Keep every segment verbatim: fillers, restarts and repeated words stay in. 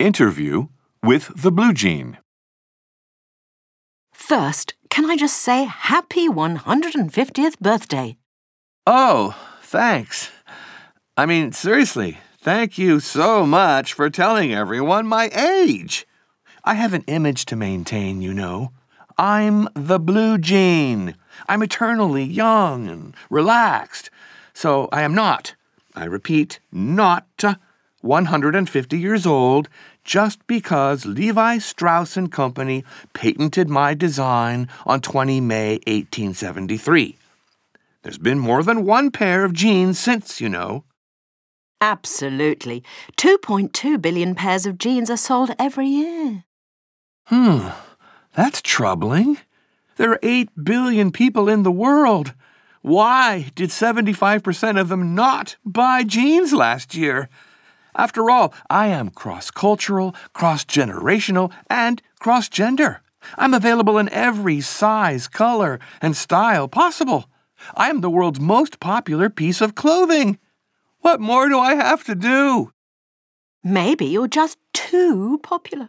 Interview with the blue jean. First, can I just say happy one hundred fiftieth birthday? Oh, thanks. I mean, seriously, thank you so much for telling everyone my age. I have an image to maintain, you know. I'm the blue jean. I'm eternally young and relaxed. So I am not, I repeat, not one hundred fifty years old just because Levi Strauss and Company patented my design on the twentieth of May, eighteen seventy-three. There's been more than one pair of jeans since, you know. Absolutely. two point two billion pairs of jeans are sold every year. Hmm, that's troubling. There are eight billion people in the world. Why did seventy-five percent of them not buy jeans last year? After all, I am cross-cultural, cross-generational, and cross-gender. I'm available in every size, color, and style possible. I am the world's most popular piece of clothing. What more do I have to do? Maybe you're just too popular.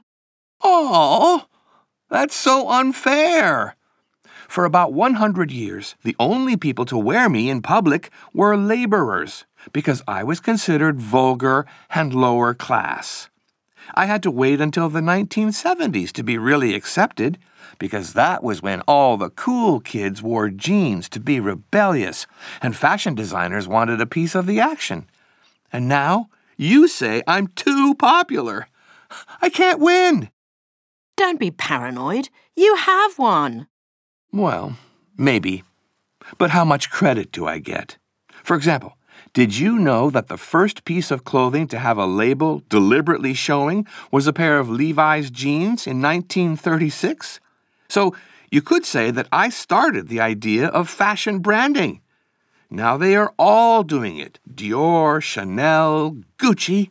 Oh, that's so unfair. For about one hundred years, the only people to wear me in public were laborers, because I was considered vulgar and lower class. I had to wait until the nineteen seventies to be really accepted, because that was when all the cool kids wore jeans to be rebellious, and fashion designers wanted a piece of the action. And now, you say I'm too popular. I can't win. Don't be paranoid. You have one. Well, maybe. But how much credit do I get? For example, did you know that the first piece of clothing to have a label deliberately showing was a pair of Levi's jeans in nineteen thirty-six? So you could say that I started the idea of fashion branding. Now they are all doing it. Dior, Chanel, Gucci.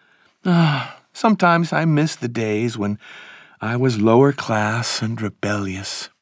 Ah, sometimes I miss the days when I was lower class and rebellious.